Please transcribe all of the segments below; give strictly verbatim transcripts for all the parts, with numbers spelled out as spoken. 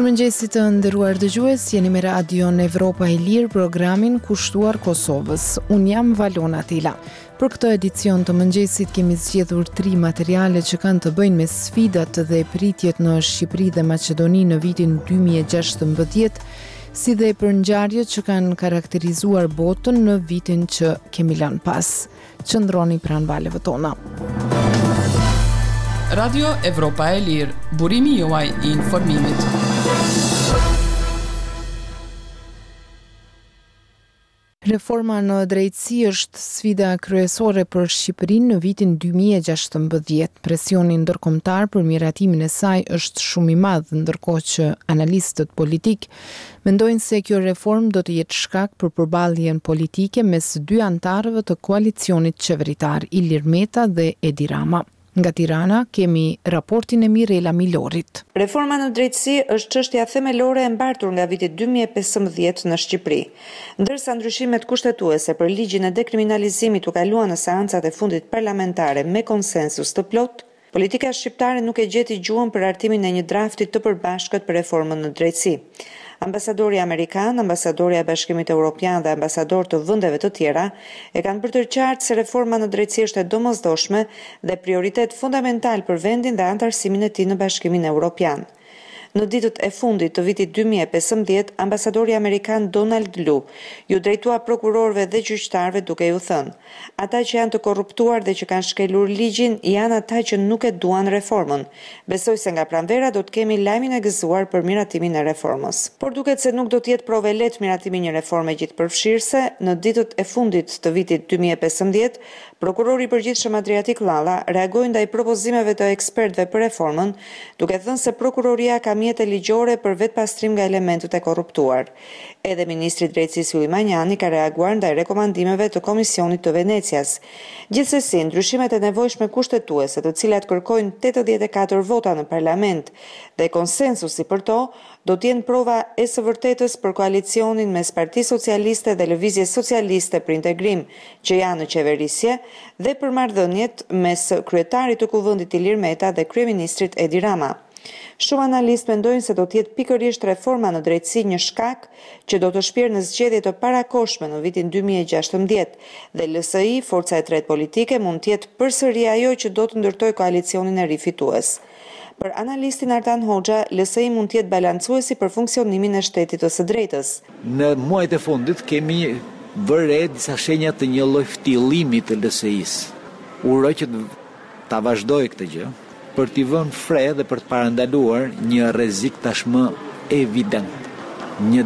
Mirëmëngjesit të nderuar dëgjues, jeni me radion Evropa e Lirë, programin kushtuar Kosovës. Unë jam Valona Tila. Për këtë edicion të mëngjesit kemi zgjedhur tri materiale që kanë të bëjnë me sfidat dhe pritjet në Shqipëri dhe Maqedoni në vitin dy mijë e gjashtëmbëdhjetë, si dhe për ngjarjet që kanë karakterizuar botën në vitin që kemi lënë pas. Qëndroni pranë valeve tona. Radio Evropa e Lirë, burimi juaj i informimit. Reforma në drejtësi është sfida kryesore për Shqipërinë në vitin dy mijë e gjashtëmbëdhjetë. Presioni ndërkombëtar për miratimin e saj është shumë i madh, ndërkohë që analistët politik mendojnë se kjo reformë do të jetë shkak për përballjen politike mes dy antarëve të koalicionit qeveritar, Ilir Meta dhe Edi Rama. Nga Tirana kemi raportin e Mirela Milorit. Reforma në drejtësi është çështja themelore e mbartur nga viti dy mijë e pesëmbëdhjetë në Shqipëri. Ndërsa ndryshimet kushtetuese për ligjin e dekriminalizimit u kaluan në seancat e fundit parlamentare me konsensus të plot, politika shqiptare nuk e gjeti gjuhën për hartimin e një drafti të përbashkët për reformën në drejtësi. Ambasadori Amerikan, ambasadori e Bashkimit Evropian dhe ambasador të vendeve të tjera e kanë bërë të qartë se reforma në drejtësi është e domosdoshme dhe prioritet fundamental për vendin dhe antarësimin e tij në Bashkimin Evropian. Në ditët e fundit të vitit dy mijë e pesëmbëdhjetë, ambasadori amerikan Donald Lu ju drejtua prokurorëve dhe gjyqtarëve duke ju thënë: ata që janë të korruptuar dhe që kanë shkelur ligjin janë ata që nuk e duan reformën. Besoj se nga pranvera do të kemi lajmin e gëzuar për miratimin e reformës. Por duket se nuk do të jetë provë lehtë miratimi një reforme gjithëpërfshirëse. Në ditët e fundit të vitit dy mijë e pesëmbëdhjetë, prokurori i përgjithshëm Adriatik Llalla reagoi ndaj propozimeve të ekspertëve për reformën, duke thënë se prokuroria ka mjete ligjore për vetpastrim nga elementët e korruptuar. Edhe ministri i drejtësisë Yli Manjani ka reaguar ndaj rekomandimeve të Komisionit të Venecias. Gjithsesi, ndryshimet e nevojshme kushtetuese, të cilat kërkojnë tetëdhjetë e katër vota në parlament dhe konsensusi për to, do të jenë prova e së vërtetës për koalicionin mes Partisë Socialiste dhe Lëvizjes Socialiste për Integrim, që janë në qeverisje, dhe për marrëdhëniet mes kryetarit të Kuvendit Ilir Meta dhe kryeministrit Edi Rama. Shumë analistë mendojnë se do të jetë pikërisht reforma në drejtësi një shkak që do të shpjerë në zgjedhje të parakohshme në vitin dy mijë e gjashtëmbëdhjetë dhe L S I, forca e tretë politike, mund të jetë përsëri ajo që do të ndërtojë koalicionin e ri fitues. Për analistin Artan Hoxha, L S I mund të jetë balancuesi për funksionimin e shtetit të së drejtës. Në muajt e fundit kemi vëre disa shenja të një lloj ftillimi të L S I-s. Uroj që ta vazhdojë këtë gjë, për t'i vënë fre dhe për të parandaluar një rrezik tashmë evident, një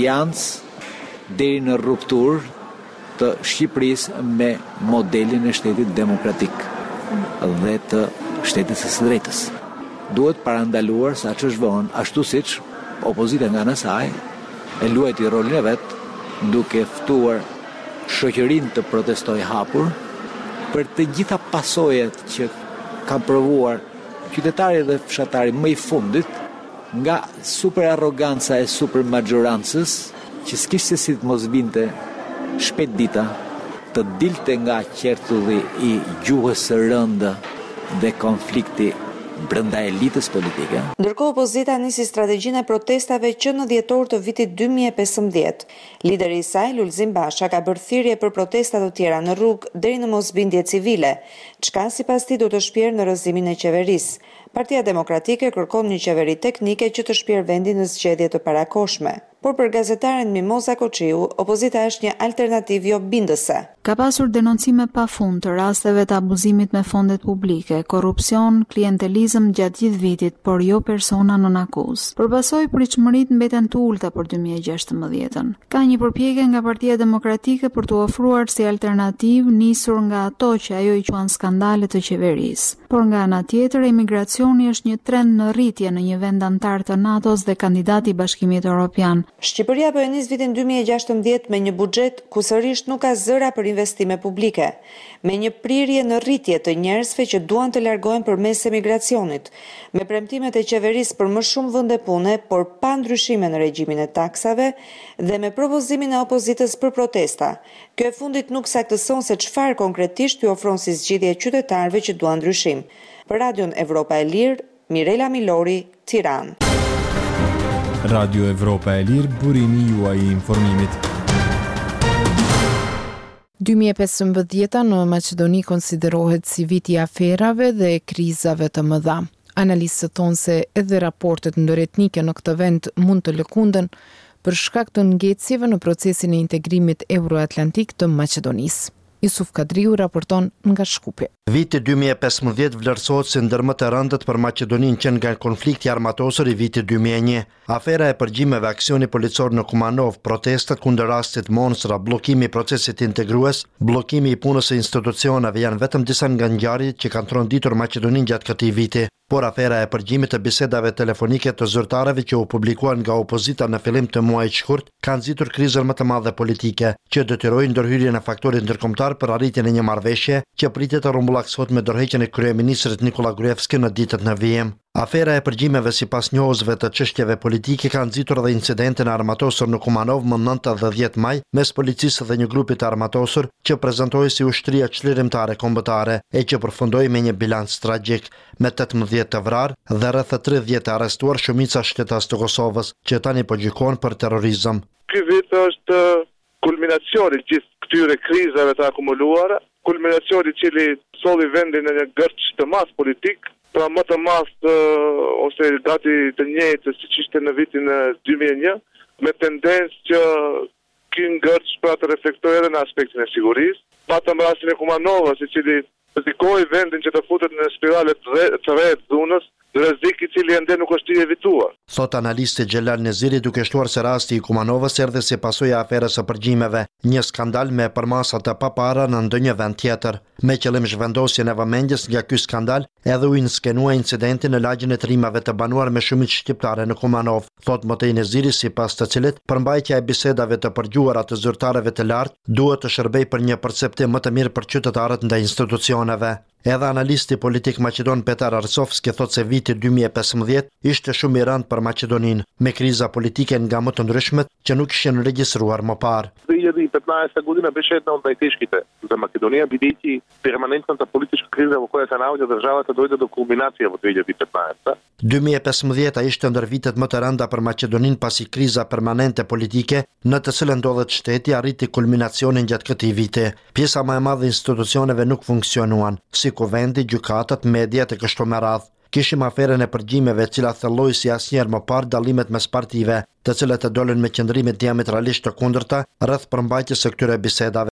deviancë deri në rupturë të Shqipërisë me modelin e shtetit demokratik dhe të shtetit së drejtës. Duhet parandaluar sa që është vonë, ashtu siç opozita nga ana saj e luajti rolin e vet, duke ftuar shoqërinë të protestojë hapur për të gjitha pasojat që kanë provuar qytetari dhe fshatari më i fundit nga super arroganca e super maggiorancës, që s'kishte si të mos vinte shpejt dita, të dilte nga qertulli i gjuhës së rëndë dhe konflikti brenda elitës politike. Ndërkohë opozita nisi strategjinë e protestave që në dhjetor të vitit dy mijë e pesëmbëdhjetë. Lideri i saj, Lulzim Basha, ka bërë thirrje për protesta të tjera në rrugë deri në mosbindje civile, çka sipas tij do të shpjerë në rrëzimin e qeverisë. Partia Demokratike kërkon një qeveri teknike që të shpjerë vendin në zgjedhje të parakohshme. Por për gazetaren Mimoza Koçiu, opozita është një alternativë jo bindëse. Ka pasur denoncime pafund të rasteve të abuzimit me fondet publike, korrupsion, klientelizëm gjatë gjithë vitit, por jo persona nën akuzë. Përpasoj pritshmëritë mbeten të ulta për dy mijë e gjashtëmbëdhjetën. Ka një përpjekje nga Partia Demokratike për të ofruar si alternativë nisur nga ato që ajo i quan skandale të qeverisë. Por nga ana tjetër, emigracioni është një trend në rritje në një vend antar të NATO-s dhe kandidat i Bashkimit Evropian. Shqipëria po e nis vitin dy mijë e gjashtëmbëdhjetë me një buxhet ku sërish nuk ka zëra për investime publike, me një prirje në rritje të njerëzve që duan të largohen përmes emigracionit, me premtimet e qeverisë për më shumë vende pune, por pa ndryshime në regjimin e taksave dhe me propozimin e opozitës për protesta. Kjo e fundit nuk saktëson se çfarë konkretisht i ofron si zgjidhje qytetarëve që duan ndryshim. Për Radion Evropa e Lirë, Mirela Milori, Tiranë. Radio Evropa e Lirë, burimi juaj i informimit. dy mijë e pesëmbëdhjetë në Maqedoni konsiderohet si viti i aferave dhe krizave të mëdha. Analistët thonë se edhe raportet ndëretnike në këtë vend mund të lëkunden për shkak të ngecjeve në procesin e integrimit euroatlantik të Maqedonisë. Yusuf Kadriu raporton nga Shkupi. Viti dy mijë e pesëmbëdhjetë vlerësohet si ndër më të rëndët për Maqedoninë që nga konflikti armatosur i vitit dy mijë e një. Afera e përgjimeve, aksioni policor në Kumanov, protestat kundër rastit Monstra, bllokimi i procesit integrues, bllokimi i punës së institucioneve janë vetëm disa nga ngjarjet që kanë tronditur Maqedoninë gjatë këtij viti. Por afera e përgjimit të bisedave telefonike të zyrtarëve që u publikuan nga opozita në fillim të muajit shkurt kanë nxitur krizën më të madhe politike, që detyroi ndërhyrjen e faktorit ndërkombëtar për arritjen e një marrëveshje që pritet të rrumbullaksohet me dorëheqjen e kryeministrit Nikola Gruevski në ditët në vijim. Afera e përgjimeve sipas njohësve të çështjeve politike ka nxitur edhe incidentin armatosur në Kumanov më nëntë dhe dhjetë maj mes policisë dhe një grupi të armatosur që prezantohej si ushtria çlirimtare kombëtare e që përfundoi me një bilanc tragjik me tetëmbëdhjetë të vrarë dhe rreth tridhjetë të arrestuar, shumica shtetas të Kosovës që tani po gjykohen për terrorizëm. Ky vit është kulminacioni i gjithë këtyre krizave të akumuluara, kulminacioni i cili solli vendin në një gërç të madh politik. Pra më të madh ose gati të njëjtë siç ishte në vitin dy mijë e një, me tendencë që ky ngërç pra të reflektojë edhe në aspektin e sigurisë. Patëm rastin e Kumanovës, i cili rrezikoi vendin që të futet në spirale të re të dhunës, rrezik i cili ende nuk është i evituar. Thot analisti Xhelal Neziri, duke shtuar se rasti i Kumanovës erdhi si pasojë e aferës së përgjimeve, një skandal me përmasa të papara në ndonjë vend tjetër. Me qëllim zhvendosjen e vëmendjes nga ky skandal, edhe u skenua incidenti në lagjen e trimave të banuar me shumicë shqiptare në Kumanov. Thot Motej Neziri, sipas të cilit përmbajtja e bisedave të përgjuara të zyrtarëve të lartë duhet të shërbejë për një perceptim më të mirë për qytetarët ndaj institucioneve. Edhe analisti politik maqedon Petar Arsovski thot se viti dy mijë e pesëmbëdhjetë ishte shumë i rëndë për Maqedoninë, me kriza politike nga më të ndryshmet që nuk ishin regjistruar më parë. две тысячи петнаесета година беше една от най-тежките за Македония, бидейки перманентната политическа криза, во която се наоѓа државата, дојде до кулминација во две тисячи и петнаесета. dy mijë e pesëmbëdhjetë ishte ndër vitet më të rënda për Maqedoninë pasi kriza permanente politike në të cilën ndodhet shteti arriti kulminacionin gjatë këtij viti. Pjesa më e madhe e institucioneve nuk funksionuan, si kuvendi, gjykatat, mediat e kështu me radhë. Kishim aferën e përgjimeve, e cila thelloi si asnjëherë më parë dallimet mes partive, të cilat e dolën me qëndrime diametralisht të kundërta rreth përmbajtjes së këtyre bisedave.